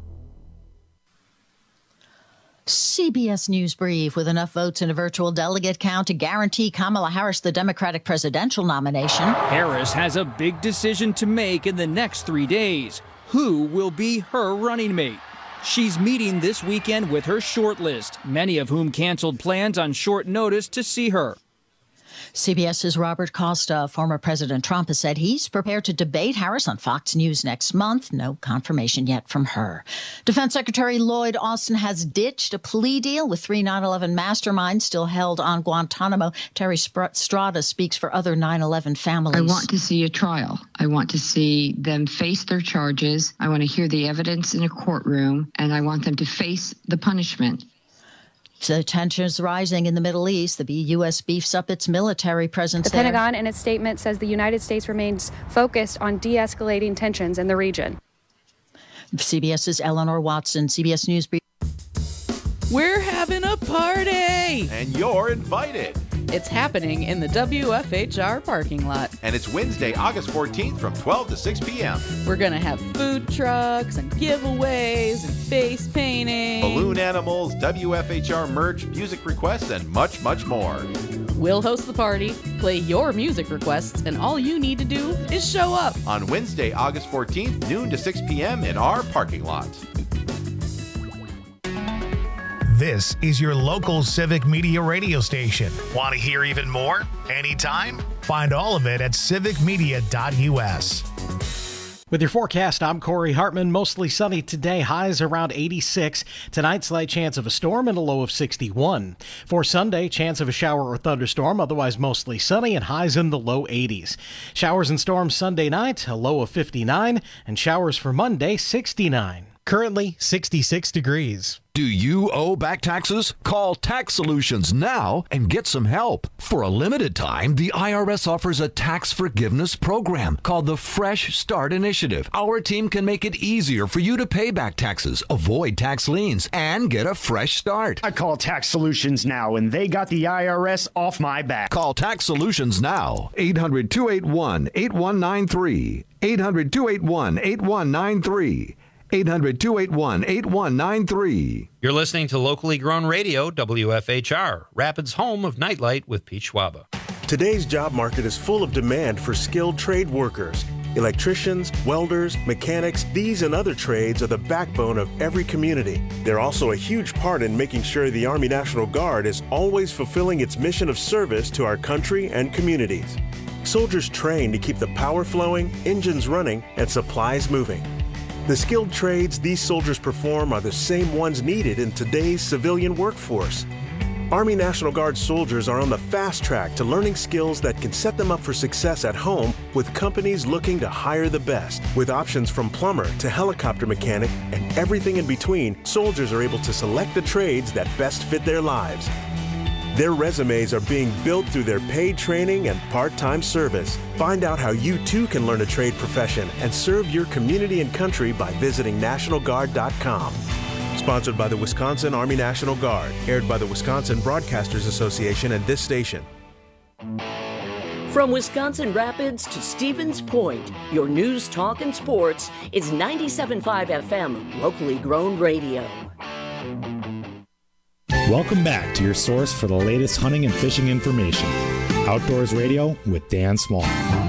CBS News Brief. With enough votes in a virtual delegate count to guarantee Kamala Harris the Democratic presidential nomination, Harris has a big decision to make in the next 3 days. Who will be her running mate? She's meeting this weekend with her short list, many of whom canceled plans on short notice to see her. CBS's Robert Costa. Former President Trump has said he's prepared to debate Harris on Fox News next month. No confirmation yet from her. Defense Secretary Lloyd Austin has ditched a plea deal with 3 9/11 masterminds still held on Guantanamo. Terry Strada speaks for other 9/11 families. I want to see a trial. I want to see them face their charges. I want to hear the evidence in a courtroom, and I want them to face the punishment. The tensions rising in the Middle East. The U.S. beefs up its military presence there. The Pentagon, in its statement, says the United States remains focused on de-escalating tensions in the region. CBS's Eleanor Watson, CBS News Brief. We're having a party! And you're invited. It's happening in the WFHR parking lot. And it's Wednesday, August 14th from 12 to 6 p.m. We're going to have food trucks and giveaways and face painting. Balloon animals, WFHR merch, music requests, and much, much more. We'll host the party, play your music requests, and all you need to do is show up. On Wednesday, August 14th, noon to 6 p.m. in our parking lot. This is your local Civic Media radio station. Want to hear even more? Anytime? Find all of it at civicmedia.us. With your forecast, I'm Corey Hartman. Mostly sunny today, highs around 86. Tonight, slight chance of a storm and a low of 61. For Sunday, chance of a shower or thunderstorm, otherwise mostly sunny and highs in the low 80s. Showers and storms Sunday night, a low of 59, and showers for Monday, 69. Currently 66 degrees. Do you owe back taxes? Call Tax Solutions now and get some help. For a limited time, the IRS offers a tax forgiveness program called the Fresh Start Initiative. Our team can make it easier for you to pay back taxes, avoid tax liens, and get a fresh start. I call Tax Solutions now, and they got the IRS off my back. Call Tax Solutions now. 800-281-8193. 800-281-8193. 800-281-8193. You're listening to locally grown radio, WFHR, Rapids' home of Nightlight with Pete Schwaba. Today's job market is full of demand for skilled trade workers. Electricians, welders, mechanics, these and other trades are the backbone of every community. They're also a huge part in making sure the Army National Guard is always fulfilling its mission of service to our country and communities. Soldiers train to keep the power flowing, engines running, and supplies moving. The skilled trades these soldiers perform are the same ones needed in today's civilian workforce. Army National Guard soldiers are on the fast track to learning skills that can set them up for success at home with companies looking to hire the best. With options from plumber to helicopter mechanic and everything in between, soldiers are able to select the trades that best fit their lives. Their resumes are being built through their paid training and part-time service. Find out how you too can learn a trade profession and serve your community and country by visiting NationalGuard.com. Sponsored by the Wisconsin Army National Guard. Aired by the Wisconsin Broadcasters Association and this station. From Wisconsin Rapids to Stevens Point, your news, talk, and sports is 97.5 FM, locally grown radio. Welcome back to your source for the latest hunting and fishing information. Outdoors Radio with Dan Small.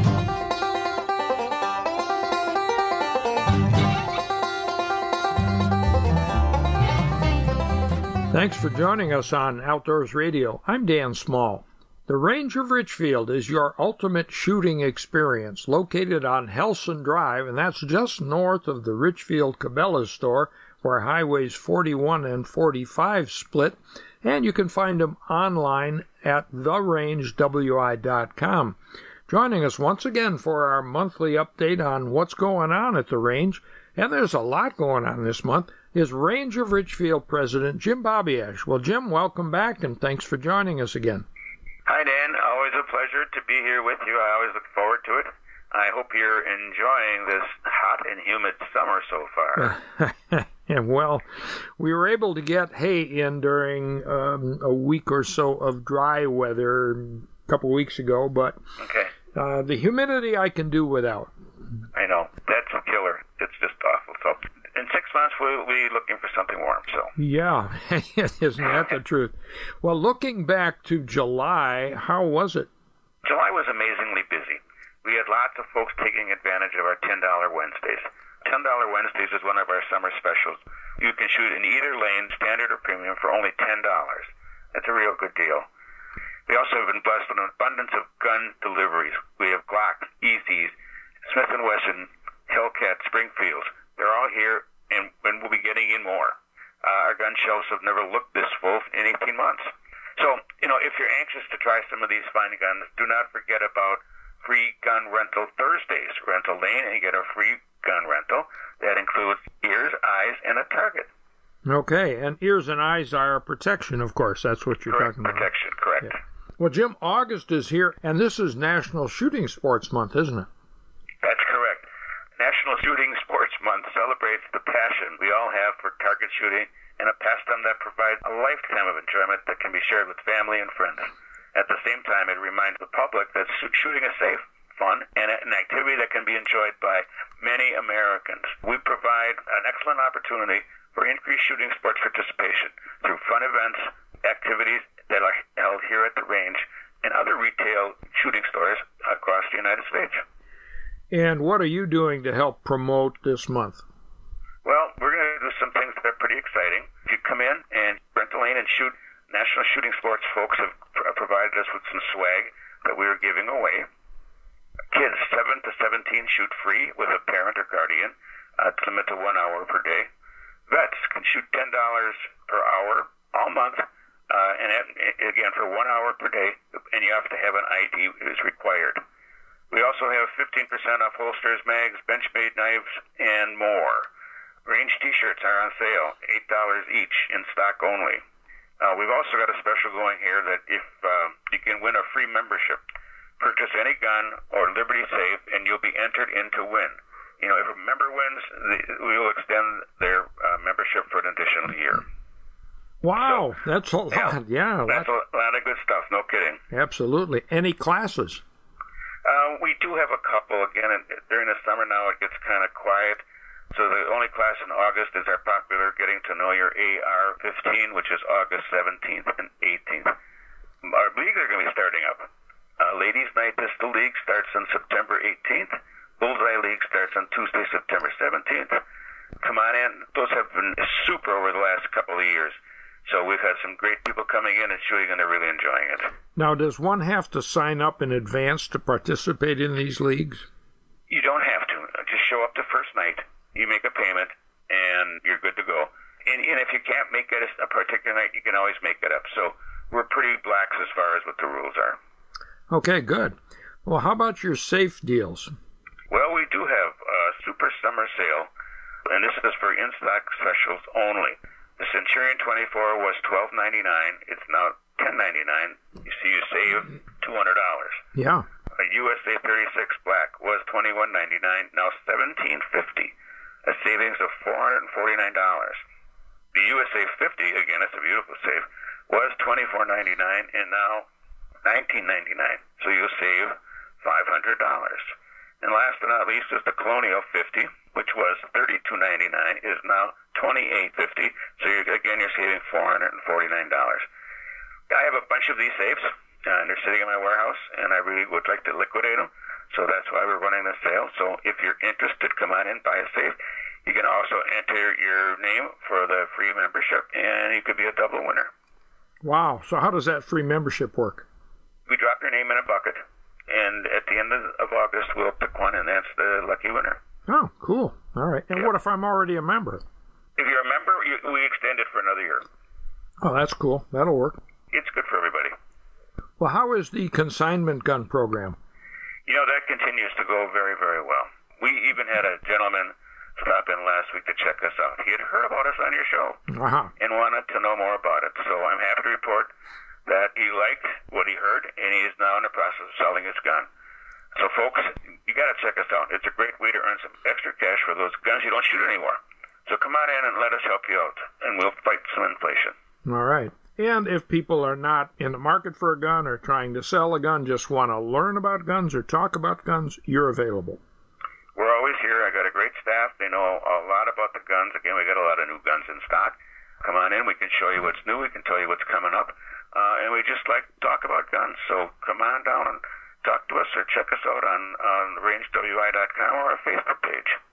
Thanks for joining us on Outdoors Radio. I'm Dan Small. The Range of Richfield is your ultimate shooting experience, located on Helson Drive, and that's just north of the Richfield Cabela's store, where highways 41 and 45 split, and you can find them online at therangewi.com. Joining us once again for our monthly update on what's going on at the range, and there's a lot going on this month, is Range of Richfield President Jim Babiesh. Well, Jim, welcome back, and thanks for joining us again. Hi, Dan. Always a pleasure to be here with you. I always look forward to it. I hope you're enjoying this hot and humid summer so far. And well, we were able to get hay in during a week or so of dry weather a couple weeks ago, but the humidity I can do without. I know. That's a killer. It's just awful. So in 6 months, we'll be looking for something warm. So yeah, isn't that the truth? Well, looking back to July, how was it? July was amazingly busy. We had lots of folks taking advantage of our $10 Wednesdays. $10 Wednesdays is one of our summer specials. You can shoot in either lane, standard or premium, for only $10. That's a real good deal. We also have been blessed with an abundance of gun deliveries. We have Glock, EZs, Smith & Wesson, Hellcat, Springfields. They're all here, and we'll be getting in more. Our gun shelves have never looked this full in 18 months. So, if you're anxious to try some of these fine guns, do not forget about free gun rental Thursdays. Rental Lane, and you get a free gun rental. That includes ears, eyes, and a target. Okay, and ears and eyes are protection, of course. That's what you're talking about. Protection, correct. Yeah. Well, Jim, August is here, and this is National Shooting Sports Month, isn't it? That's correct. National Shooting Sports Month celebrates the passion we all have for target shooting and a pastime that provides a lifetime of enjoyment that can be shared with family and friends. At the same time, it reminds the public that shooting is safe, fun, and an activity that can be enjoyed by many Americans. We provide an excellent opportunity for increased shooting sports participation through fun events, activities that are held here at the range, and other retail shooting stores across the United States. And what are you doing to help promote this month? Well, we're going to do some things that are pretty exciting. If you come in and rent a lane and shoot, National Shooting Sports folks have provided us with some swag that we are giving away. Kids 7 to 17 shoot free with a parent or guardian. It's limited to 1 hour per day. Vets can shoot $10 per hour all month. And again, for 1 hour per day, and you have to have an ID is required. We also have 15% off holsters, mags, Benchmade knives, and more. Range T-shirts are on sale, $8 each, in stock only. We've also got a special going here that if you can win a free membership, purchase any gun or Liberty Safe, and you'll be entered in to win. If a member wins, we will extend their membership for an additional year. Wow, that's a lot. Yeah, that's a lot of good stuff. No kidding. Absolutely. Any classes? We do have a couple. Again, during the summer now it gets kind of quiet. So the only class in August is our popular Getting to Know Your AR-15, which is August 17th and 18th. Our leagues are going to be starting up. Ladies Night Pistol League starts on September 18th. Bullseye League starts on Tuesday, September 17th. Come on in. Those have been super over the last couple of years. So we've had some great people coming in and shooting, and they're really enjoying it. Now, does one have to sign up in advance to participate in these leagues? You don't have to. Just show up the first night. You make a payment, and you're good to go. And if you can't make it a particular night, you can always make it up. So we're pretty lax as far as what the rules are. Okay, good. Well, how about your safe deals? Well, we do have a super summer sale, and this is for in-stock specials only. The Centurion 24 was $12.99. It's now $10.99. You see, you save $200. Yeah. A USA 36 Black was $21.99. Now $17.50. A savings of $449. The USA 50, again, it's a beautiful safe, was $24.99 and now $19.99. So you'll save $500. And last but not least is the Colonial 50, which was $32.99, is now $28.50. So you're saving $449. I have a bunch of these safes, and they're sitting in my warehouse, and I really would like to liquidate them. So that's why we're running the sale. So if you're interested, come on in, buy a safe. You can also enter your name for the free membership, and you could be a double winner. Wow. So how does that free membership work? We drop your name in a bucket, and at the end of August, we'll pick one, and that's the lucky winner. Oh, cool. All right. And what if I'm already a member? If you're a member, we extend it for another year. Oh, that's cool. That'll work. It's good for everybody. Well, how is the consignment gun program? That continues to go very, very well. We even had a gentleman stop in last week to check us out. He had heard about us on your show and wanted to know more about it. So I'm happy to report that he liked what he heard, and he is now in the process of selling his gun. So, folks, you got to check us out. It's a great way to earn some extra cash for those guns you don't shoot anymore. So come on in and let us help you out, and we'll fight some inflation. All right. And if people are not in the market for a gun or trying to sell a gun, just want to learn about guns or talk about guns, you're available. We're always here. I got a great staff. They know a lot about the guns. Again, we got a lot of new guns in stock. Come on in. We can show you what's new. We can tell you what's coming up. And we just like to talk about guns. So come on down and talk to us or check us out on rangewi.com or our Facebook page.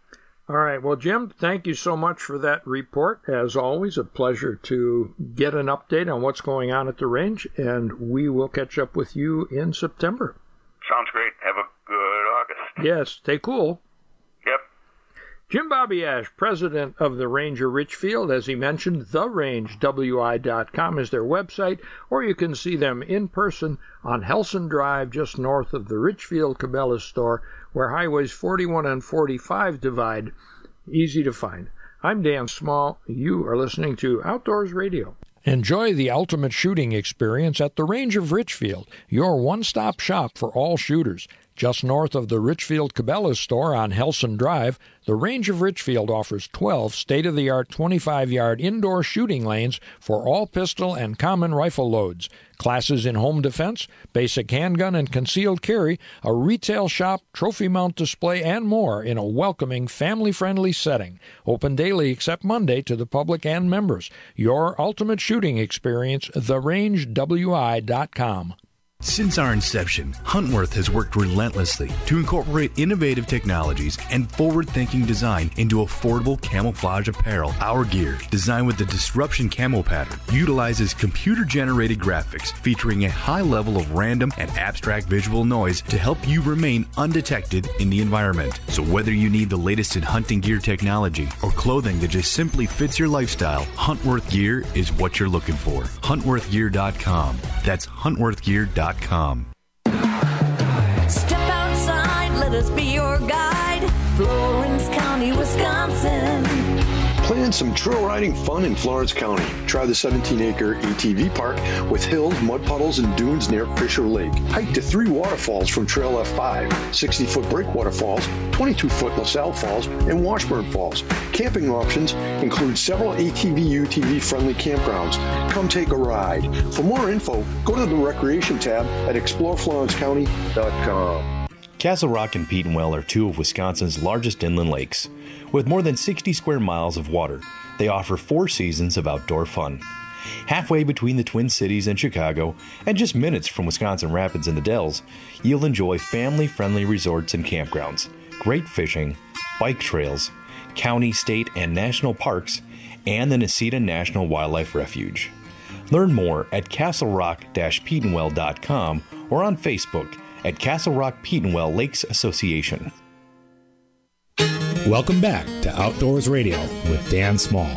All right. Well, Jim, thank you so much for that report. As always, a pleasure to get an update on what's going on at the range, and we will catch up with you in September. Sounds great. Have a good August. Yes. Stay cool. Yep. Jim Bobby Ash, president of the Range of Richfield, as he mentioned, therangewi.com is their website, or you can see them in person on Helson Drive, just north of the Richfield Cabela's store, where highways 41 and 45 divide. Easy to find. I'm Dan Small. You are listening to Outdoors Radio. Enjoy the ultimate shooting experience at the Range of Richfield, your one-stop shop for all shooters. Just north of the Richfield Cabela's store on Helson Drive, the Range of Richfield offers 12 state-of-the-art 25-yard indoor shooting lanes for all pistol and common rifle loads, classes in home defense, basic handgun and concealed carry, a retail shop, trophy mount display, and more in a welcoming, family-friendly setting. Open daily except Monday to the public and members. Your ultimate shooting experience, therangewi.com. Since our inception, Huntworth has worked relentlessly to incorporate innovative technologies and forward-thinking design into affordable camouflage apparel. Our gear, designed with the Disruption Camo pattern, utilizes computer-generated graphics featuring a high level of random and abstract visual noise to help you remain undetected in the environment. So whether you need the latest in hunting gear technology or clothing that just simply fits your lifestyle, Huntworth gear is what you're looking for. HuntworthGear.com. That's HuntworthGear.com. Step outside, let us be your guide. Florence County, Wisconsin. Plan some trail riding fun in Florence County. Try the 17-acre ATV park with hills, mud puddles, and dunes near Fisher Lake. Hike to 3 waterfalls from Trail F5, 60-foot Breakwater Falls, 22-foot LaSalle Falls, and Washburn Falls. Camping options include several ATV-UTV-friendly campgrounds. Come take a ride. For more info, go to the Recreation tab at exploreflorencecounty.com. Castle Rock and Petenwell are 2 of Wisconsin's largest inland lakes. With more than 60 square miles of water, they offer 4 seasons of outdoor fun. Halfway between the Twin Cities and Chicago, and just minutes from Wisconsin Rapids and the Dells, you'll enjoy family-friendly resorts and campgrounds, great fishing, bike trails, county, state, and national parks, and the Necedah National Wildlife Refuge. Learn more at castlerock-petenwell.com or on Facebook at Castle Rock Petenwell Lakes Association. Welcome back to Outdoors Radio with Dan Small.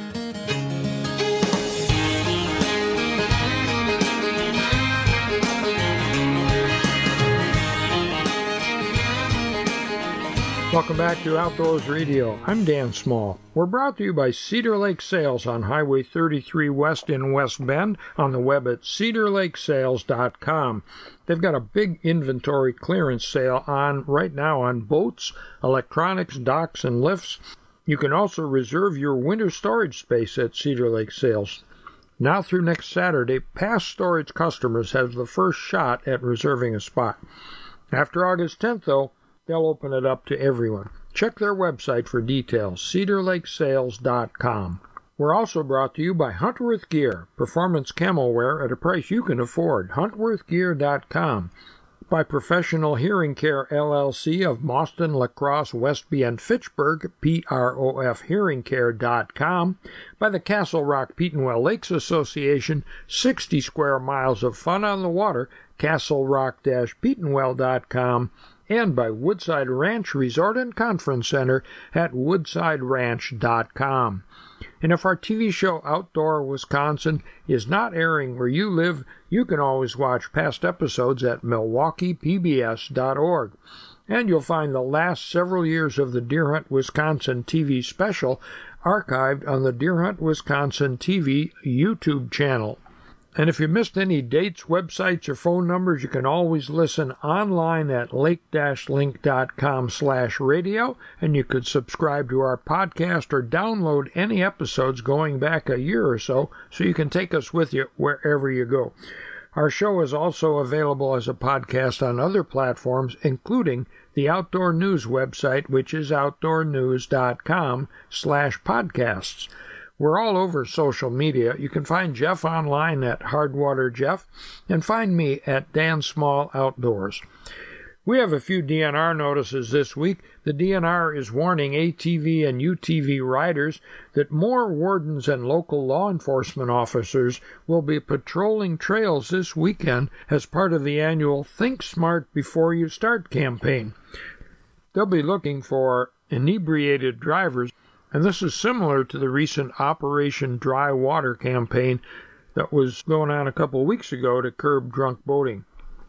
Welcome back to Outdoors Radio. I'm Dan Small. We're brought to you by Cedar Lake Sales on Highway 33 West in West Bend, on the web at cedarlakesales.com. They've got a big inventory clearance sale on right now on boats, electronics, docks, and lifts. You can also reserve your winter storage space at Cedar Lake Sales. Now through next Saturday, past storage customers have the first shot at reserving a spot. After August 10th, though, they'll open it up to everyone. Check their website for details, cedarlakesales.com. We're also brought to you by Huntworth Gear, performance camo wear at a price you can afford, huntworthgear.com. By Professional Hearing Care, LLC of Mauston, La Crosse, Westby, and Fitchburg, PROFhearingcare.com. By the Castle Rock Petenwell Lakes Association, 60 square miles of fun on the water, castlerock-petenwell.com. And by Woodside Ranch Resort and Conference Center at woodsideranch.com. And if our TV show Outdoor Wisconsin is not airing where you live, you can always watch past episodes at milwaukeepbs.org. And you'll find the last several years of the Deer Hunt Wisconsin TV special archived on the Deer Hunt Wisconsin TV YouTube channel. And if you missed any dates, websites, or phone numbers, you can always listen online at lake-link.com/radio, and you could subscribe to our podcast or download any episodes going back a year or so you can take us with you wherever you go. Our show is also available as a podcast on other platforms, including the Outdoor News website, which is outdoornews.com/podcasts. We're all over social media. You can find Jeff online at Hardwater Jeff and find me at Dan Small Outdoors. We have a few DNR notices this week. The DNR is warning ATV and UTV riders that more wardens and local law enforcement officers will be patrolling trails this weekend as part of the annual Think Smart Before You Start campaign. They'll be looking for inebriated drivers, and this is similar to the recent Operation Dry Water campaign that was going on a couple of weeks ago to curb drunk boating.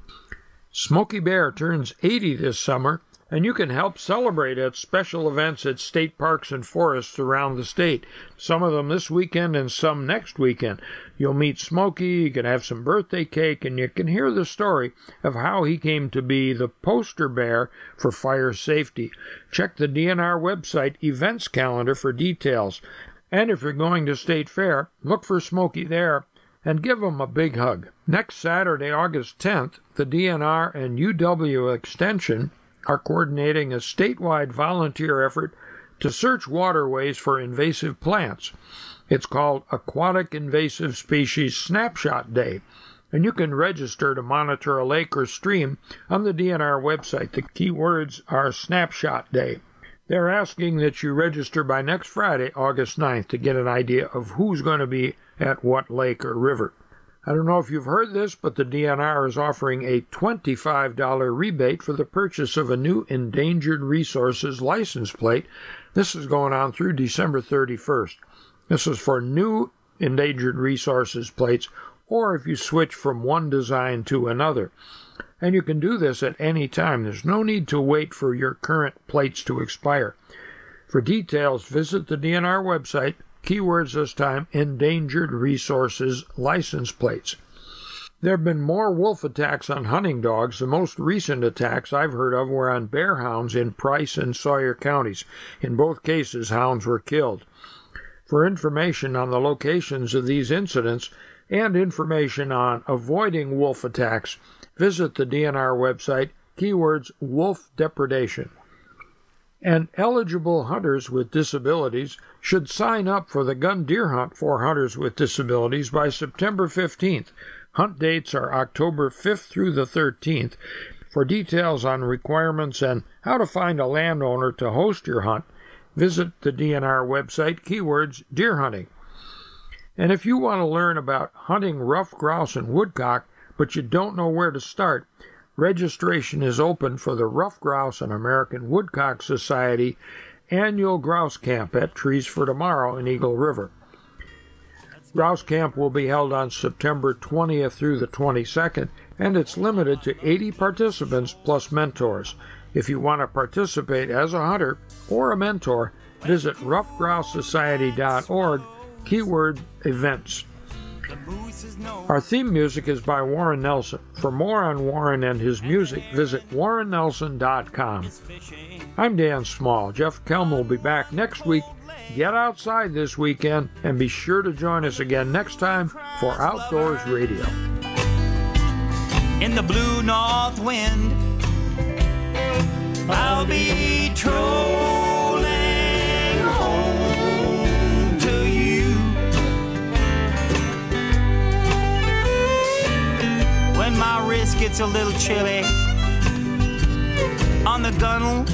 Smokey Bear turns 80 this summer, and you can help celebrate at special events at state parks and forests around the state. Some of them this weekend and some next weekend. You'll meet Smokey, you can have some birthday cake, and you can hear the story of how he came to be the poster bear for fire safety. Check the DNR website events calendar for details. And if you're going to State Fair, look for Smokey there and give him a big hug. Next Saturday, August 10th, the DNR and UW Extension are coordinating a statewide volunteer effort to search waterways for invasive plants. It's called Aquatic Invasive Species Snapshot Day, and you can register to monitor a lake or stream on the DNR website. The keywords are Snapshot Day. They're asking that you register by next Friday, August 9th, to get an idea of who's going to be at what lake or river. I don't know if you've heard this, but the DNR is offering a $25 rebate for the purchase of a new Endangered Resources license plate. This is going on through December 31st. This is for new Endangered Resources plates, or if you switch from one design to another. And you can do this at any time. There's no need to wait for your current plates to expire. For details, visit the DNR website. Keywords this time, Endangered Resources license plates. There have been more wolf attacks on hunting dogs. The most recent attacks I've heard of were on bear hounds in Price and Sawyer counties. In both cases, hounds were killed. For information on the locations of these incidents and information on avoiding wolf attacks, visit the DNR website, keywords wolf depredation. And eligible hunters with disabilities should sign up for the gun deer hunt for hunters with disabilities by September 15th. Hunt dates are October 5th through the 13th. For details on requirements and how to find a landowner to host your hunt, visit the DNR website, keywords deer hunting. And if you want to learn about hunting ruffed grouse and woodcock, but you don't know where to start, registration is open for the Ruffed Grouse and American Woodcock Society annual grouse camp at Trees for Tomorrow in Eagle River. Grouse camp will be held on September 20th through the 22nd, and it's limited to 80 participants plus mentors. If you want to participate as a hunter or a mentor, visit ruffedgrousesociety.org, keyword events. Our theme music is by Warren Nelson. For more on Warren and his music, visit warrennelson.com. I'm Dan Small. Jeff Kelm will be back next week. Get outside this weekend and be sure to join us again next time for Outdoors Radio. In the blue north wind, I'll be trolling home to you. When my wrist gets a little chilly on the gunnel,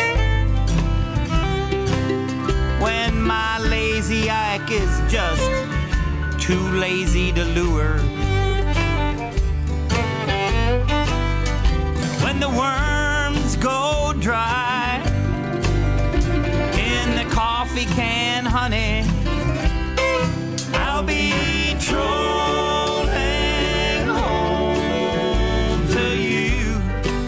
when my lazy ike is just too lazy to lure, when the worms go dry in the coffee can, honey, I'll be trolling home to you.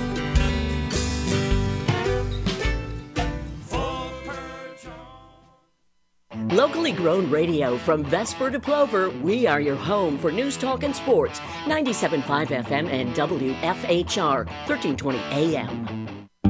Locally grown radio from Vesper to Plover, we are your home for news, talk, and sports. 97.5 FM and WFHR, 1320 AM.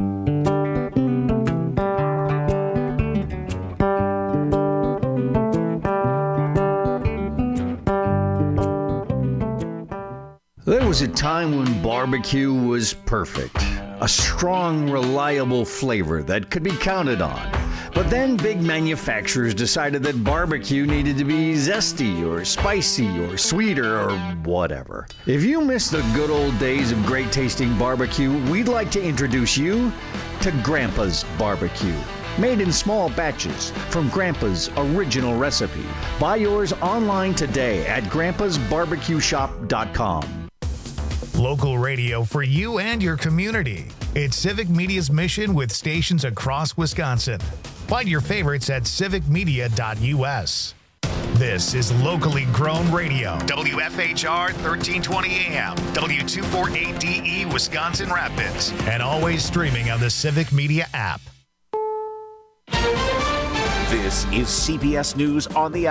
There was a time when barbecue was perfect. A strong, reliable flavor that could be counted on. But then big manufacturers decided that barbecue needed to be zesty or spicy or sweeter or whatever. If you miss the good old days of great tasting barbecue, we'd like to introduce you to Grandpa's Barbecue. Made in small batches from Grandpa's original recipe. Buy yours online today at grandpasbarbecueshop.com. Local radio for you and your community. It's Civic Media's mission with stations across Wisconsin. Find your favorites at civicmedia.us. This is locally grown radio. WFHR 1320 AM, W248DE Wisconsin Rapids, and always streaming on the Civic Media app. This is CBS News on the